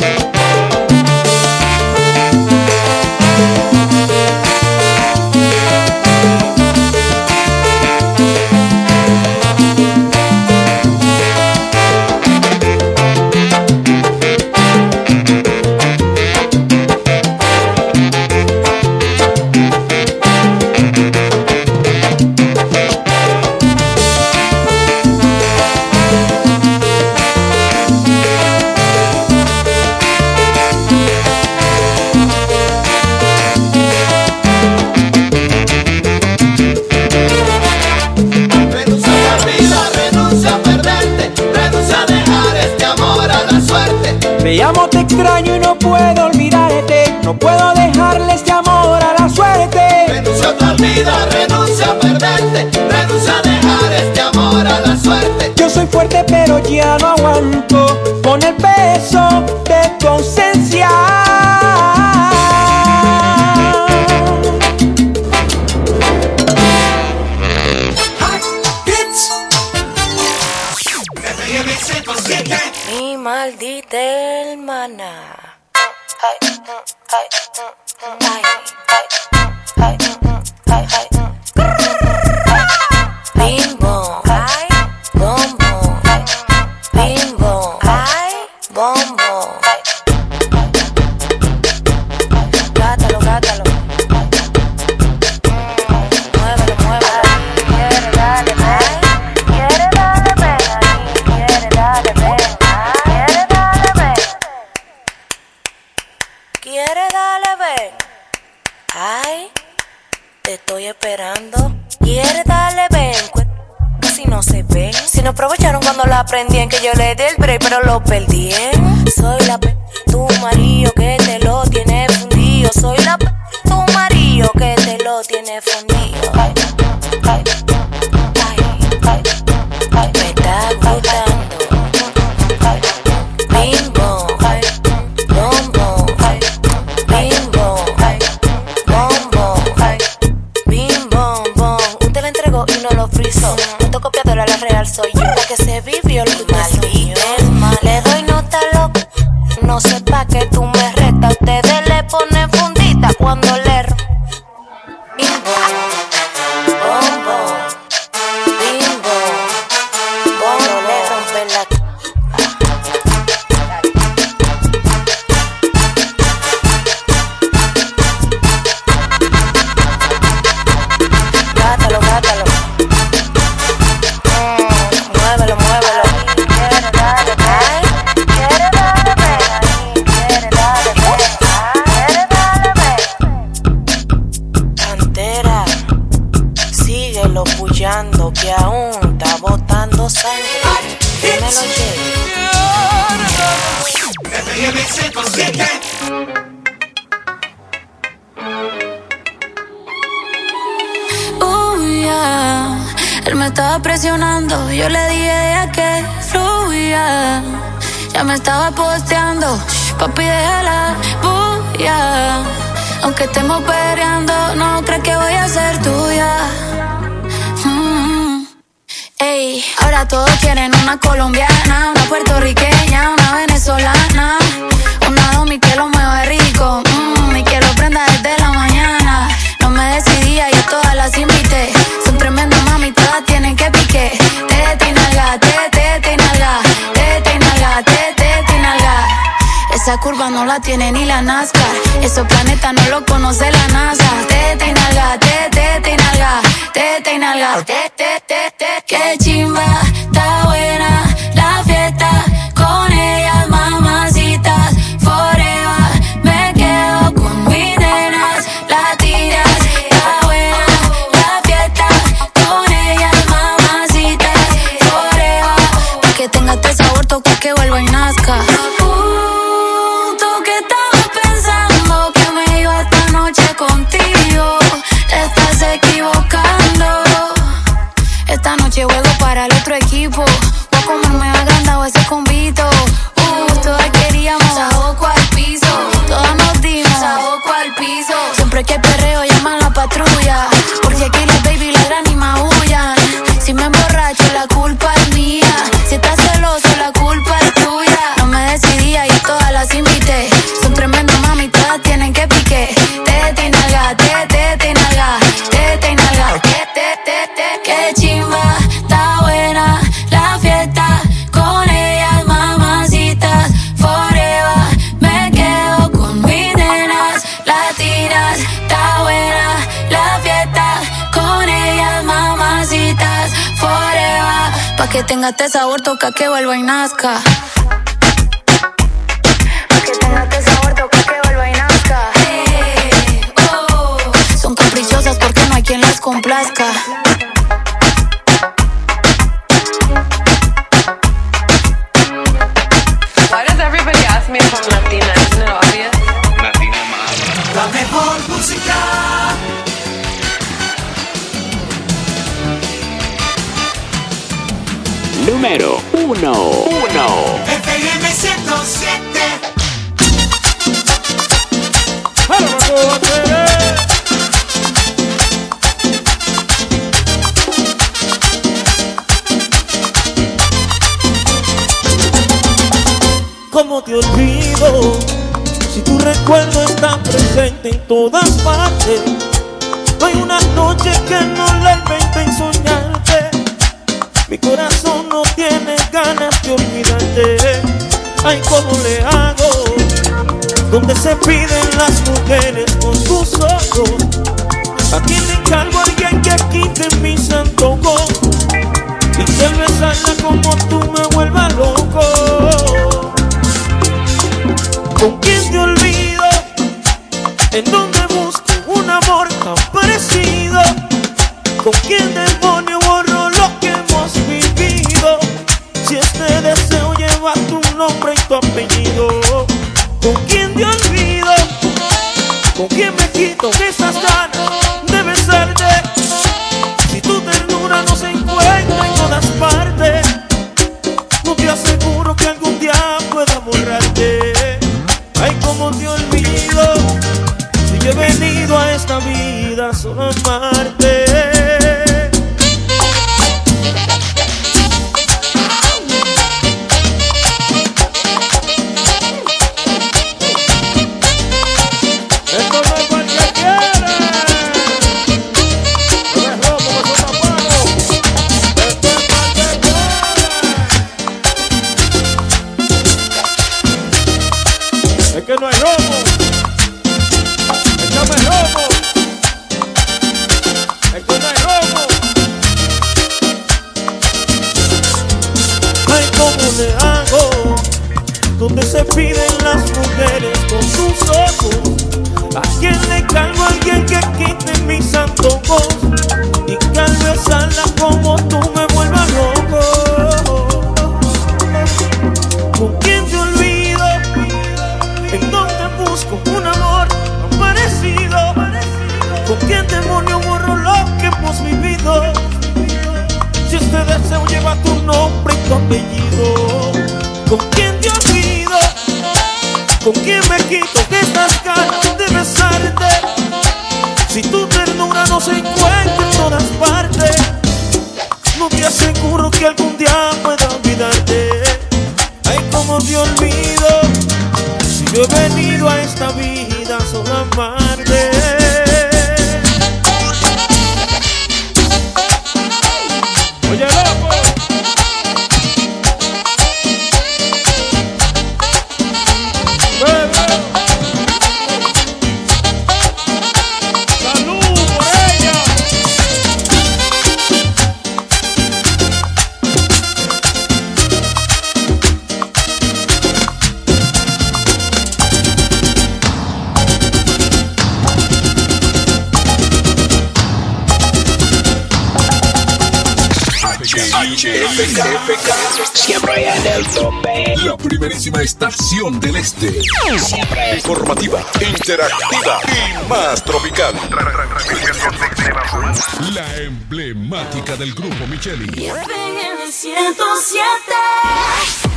Te amo, te extraño y no puedo olvidarte. No puedo dejarle este amor a la suerte. Renuncia a tu vida, renuncia a perderte, renuncia a dejar este amor a la suerte. Yo soy fuerte pero ya no aguanto con el peso de tu ausencia. Mi maldita hermana. Ay, ay, ay, ay, ay, ay, ay. Bimbo, ay, bombo, bimbo, ay, bombo. Gátalo, gátalo. Muévelo, muévelo. Quiere darle, ay, quiere darle, ven ahí, quiere darle, ven. ¿Quiere darle ven? Ay, te estoy esperando. ¿Quiere darle ven? Casi no se ven. Si no aprovecharon cuando la aprendí en que yo le di el break, pero lo perdí. Soy la p tu marido que te lo tiene fundido. Soy la p tu marido que te lo tiene fundido. Ay, ay, ay, ay, ay, me está gustando. Bimbo, ay, bombo, ay, bimbo, ay, bombo, ay, bimbo, bom. Usted le entregó y no lo frizó. Esto copiadora la real soy yo. La que se vivió el maldito. Le doy nota loca. No sepa que tú me retas. Ustedes le ponen fundita cuando le ro. Bimbo, bombo, bimbo, bombo, le rompen la. Gátalo, gátalo. Mm, muévelo, muévelo. Quiere darle, ay, quiere darle, ven ahí, quiere darle, ven, quiere darle, ven. Pantera, síguelo puyando que aún está botando sangre. Dímelo, Jerry. Él me estaba presionando, yo le dije que fluya. Ya me estaba posteando, papi déjala bulla. Aunque estemos peleando, no crees que voy a ser tuya. Mm. Ey, ahora todos quieren una colombiana, una puertorriqueña, una venezolana, una domi que lo mueve rico, mm, y que lo prenda desde la mañana. No me decidía, yo todas las invité. Son tremendas mami, todas tienen que Esa curva no la tiene ni la NASCAR. Esos planetas no lo conoce la NASA. Tete y nalga, te, tete y nalga, tete y nalga, te, te, te, te. Qué chimba, está buena la fiesta. Con ellas, mamacitas, forever. Me quedo con mis nenas latinas. Está buena la fiesta. Con ellas, mamacitas, forever. Pa' que tenga este sabor, toca que vuelva y nazca. Contigo, te estás equivocando. Esta noche juego para el otro equipo. Voy a comerme agrandado ese convito. Uh, todas queríamos saboco al piso. Todas nos dimos saboco al piso. Siempre que perreo llaman la patrulla. Porque aquí las baby ladran y maullan. Si me emborracho la culpa es mía. Si estás celoso la culpa es tuya. No me decidía y a todas las invité. Son tremendas mami, todas tienen que pique. Tete y nalga, te, tete y nalga, tete y nalga, te, te, te, te. Qué chimba, está buena la fiesta. Con ellas, mamacitas, forever. Me quedo con mis nenas latinas. Está buena la fiesta. Con ellas, mamacitas, forever. Pa' que tenga este sabor, toca que vuelva y nazca. Pa' que tenga este sabor, toca que vuelva y nazca. Son caprichosas porque no hay quien las complazca. Why does everybody ask me if I'm Latina? Isn't it obvious? Latina más. La mejor música. Número uno. Uno. F M ciento siete. ¿Cómo te olvido? Si tu recuerdo está presente en todas partes. No hay una noche que no la invente en soñarte. Mi corazón no tiene ganas de olvidarte. Ay, ¿cómo le hago? Donde se piden las mujeres con sus ojos. ¿A quién le encargo a alguien que quite mis antojos? Y que al besarla como tú me vuelva loco. ¿Con quién te olvido? ¿En dónde busco un amor tan parecido? ¿Con quién demonio borro lo que hemos vivido? Si este deseo lleva tu nombre y tu apellido. ¿Con quién te olvido? ¿Con quién me quito esas ganas de besarte? Si tu ternura no se encuentra en todas partes, no te aseguro que algún día pueda borrarte. Ay, cómo te olvido, si yo he venido a esta vida solo a amarte. Esto no es cualquiera. No es robo, no es tapado. Esto es cualquiera. Es que no hay robo. Échame robo. Es que no hay robo. Ay, ¿cómo le hago? Donde se piden las mujeres con sus ojos. ¿A quién le cargo a alguien que quite mis antojos? Y que al besarla como tú me vuelva loco. ¿Con quién te olvido? ¿En dónde busco un amor tan parecido? ¿Con quién demonio borro lo que hemos vivido? Si este deseo lleva tu nombre y tu apellido. ¿Con quién te olvido? ¿Con quién me quito estas ganas de besarte? Si tu ternura no se encuentra en todas partes, no te aseguro que algún día pueda olvidarte. Ay, cómo te olvido, si yo he venido a esta vida solo a amarte. Oye, loco. H F K, siempre en el tope. La primerísima estación del este. Siempre informativa, interactiva y más tropical. La emblemática del grupo Micheli. ciento siete.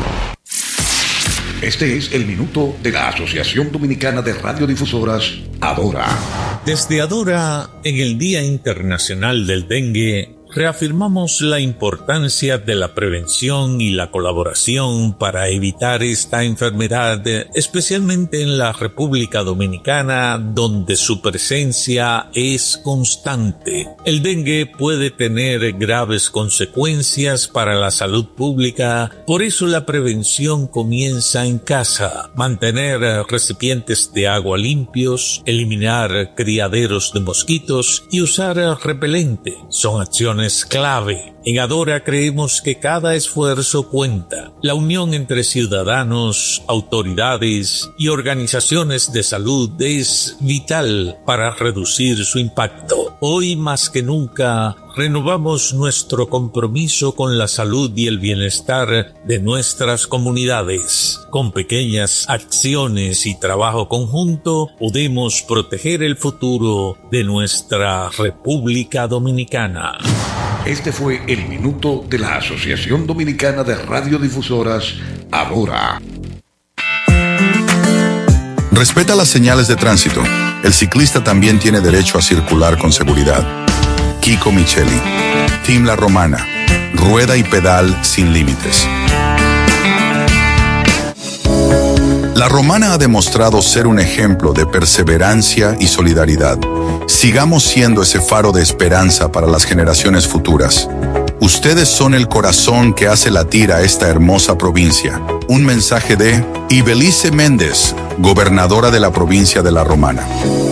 Este es el minuto de la Asociación Dominicana de Radiodifusoras, Adora. Desde Adora, en el Día Internacional del Dengue, reafirmamos la importancia de la prevención y la colaboración para evitar esta enfermedad, especialmente en la República Dominicana, donde su presencia es constante. El dengue puede tener graves consecuencias para la salud pública, por eso la prevención comienza en casa. Mantener recipientes de agua limpios, eliminar criaderos de mosquitos y usar repelente son acciones clave. En Adora creemos que cada esfuerzo cuenta. La unión entre ciudadanos, autoridades y organizaciones de salud es vital para reducir su impacto. Hoy más que nunca renovamos nuestro compromiso con la salud y el bienestar de nuestras comunidades. Con pequeñas acciones y trabajo conjunto podemos proteger el futuro de nuestra República Dominicana. Este fue el minuto de la Asociación Dominicana de Radiodifusoras, Adora. Respeta las señales de tránsito. El ciclista también tiene derecho a circular con seguridad. Kiko Micheli, Team La Romana, rueda y pedal sin límites. La Romana ha demostrado ser un ejemplo de perseverancia y solidaridad. Sigamos siendo ese faro de esperanza para las generaciones futuras. Ustedes son el corazón que hace latir a esta hermosa provincia. Un mensaje de Ibelice Méndez, gobernadora de la provincia de La Romana.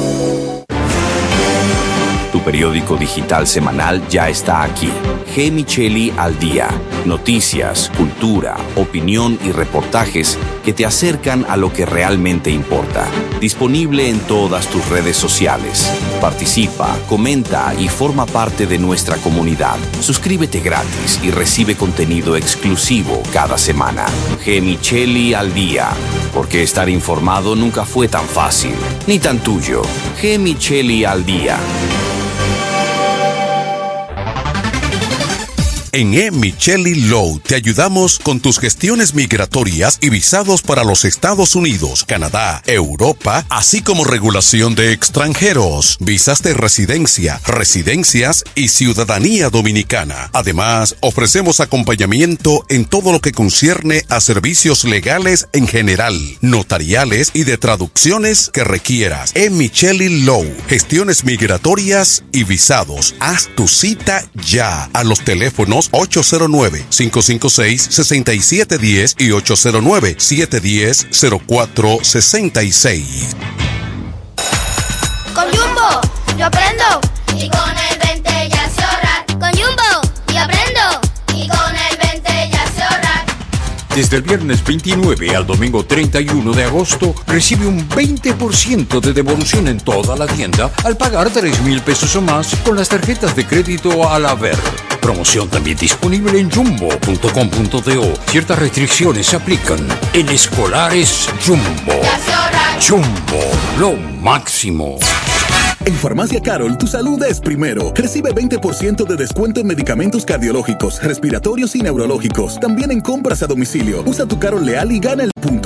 Tu periódico digital semanal ya está aquí. G. Micheli al día. Noticias, cultura, opinión y reportajes que te acercan a lo que realmente importa. Disponible en todas tus redes sociales. Participa, comenta y forma parte de nuestra comunidad. Suscríbete gratis y recibe contenido exclusivo cada semana. G. Micheli al día. Porque estar informado nunca fue tan fácil, ni tan tuyo. G. Micheli al día. En E. Micheli Law te ayudamos con tus gestiones migratorias y visados para los Estados Unidos, Canadá, Europa, así como regulación de extranjeros, visas de residencia, residencias y ciudadanía dominicana. Además, ofrecemos acompañamiento en todo lo que concierne a servicios legales en general, notariales y de traducciones que requieras. E. Micheli Law, gestiones migratorias y visados. Haz tu cita ya a los teléfonos ocho cero nueve, cinco cinco seis, seis siete uno cero y ocho cero nueve, siete uno cero, cero cuatro seis seis. Con Jumbo, yo aprendo. Y con el veinte ya sé ahorrar. Con Jumbo, yo aprendo. Y con el veinte ya sé ahorrar. Desde el viernes veintinueve al domingo treinta y uno de agosto, recibe un veinte por ciento de devolución en toda la tienda al pagar tres mil pesos o más con las tarjetas de crédito al haber. Promoción también disponible en jumbo punto com punto do. Ciertas restricciones se aplican. En escolares Jumbo. Jumbo, lo máximo. En Farmacia Carol, tu salud es primero. Recibe veinte por ciento de descuento en medicamentos cardiológicos, respiratorios y neurológicos. También en compras a domicilio. Usa tu Carol Leal y gana el punto.